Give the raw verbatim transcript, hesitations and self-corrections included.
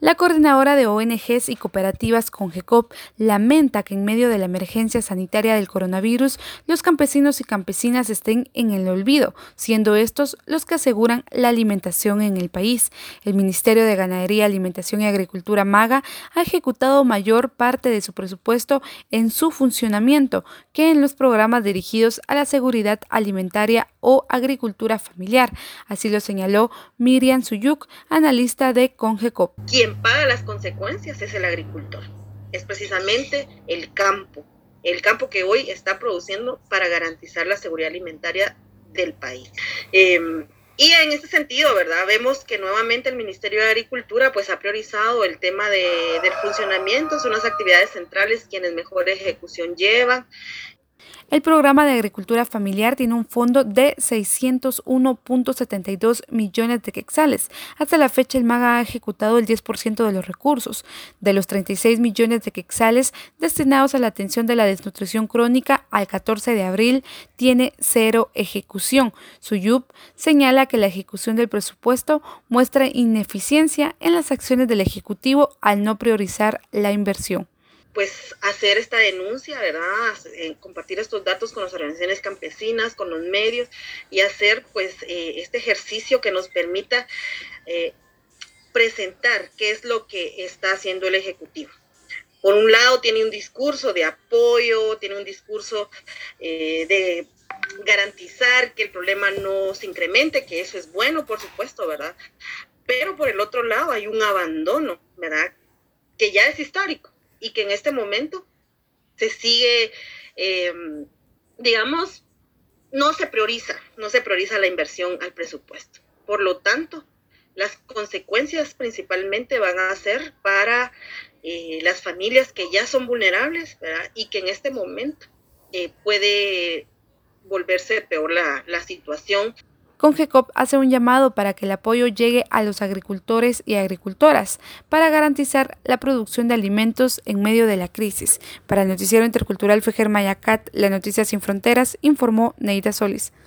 La coordinadora de O N Ges y cooperativas CONGECOP lamenta que en medio de la emergencia sanitaria del coronavirus, los campesinos y campesinas estén en el olvido, siendo estos los que aseguran la alimentación en el país. El Ministerio de Ganadería, Alimentación y Agricultura MAGA ha ejecutado mayor parte de su presupuesto en su funcionamiento que en los programas dirigidos a la seguridad alimentaria o agricultura familiar. Así lo señaló Miriam Suyuk, analista de CONGECOP. Quien paga las consecuencias es el agricultor, es precisamente el campo, el campo que hoy está produciendo para garantizar la seguridad alimentaria del país. Eh, y en ese sentido, ¿verdad? Vemos que nuevamente el Ministerio de Agricultura pues ha priorizado el tema de, del funcionamiento, son las actividades centrales quienes mejor ejecución llevan. El programa de agricultura familiar tiene un fondo de seiscientos uno punto setenta y dos millones de quetzales. Hasta la fecha, el MAGA ha ejecutado el diez por ciento de los recursos. De los treinta y seis millones de quetzales destinados a la atención de la desnutrición crónica, al catorce de abril tiene cero ejecución. Suyup señala que la ejecución del presupuesto muestra ineficiencia en las acciones del Ejecutivo al no priorizar la inversión. Pues hacer esta denuncia, ¿verdad? Eh, compartir estos datos con las organizaciones campesinas, con los medios y hacer pues eh, este ejercicio que nos permita eh, presentar qué es lo que está haciendo el Ejecutivo. Por un lado tiene un discurso de apoyo, tiene un discurso eh, de garantizar que el problema no se incremente, que eso es bueno, por supuesto, ¿verdad? Pero por el otro lado hay un abandono, ¿verdad? Que ya es histórico. Y que en este momento se sigue, eh, digamos, no se prioriza, no se prioriza la inversión al presupuesto. Por lo tanto, las consecuencias principalmente van a ser para eh, las familias que ya son vulnerables, ¿verdad? Y que en este momento eh, puede volverse peor la, la situación. CONGECOP hace un llamado para que el apoyo llegue a los agricultores y agricultoras para garantizar la producción de alimentos en medio de la crisis. Para el Noticiero Intercultural Fejer Mayacat, La Noticia Sin Fronteras, informó Neida Solís.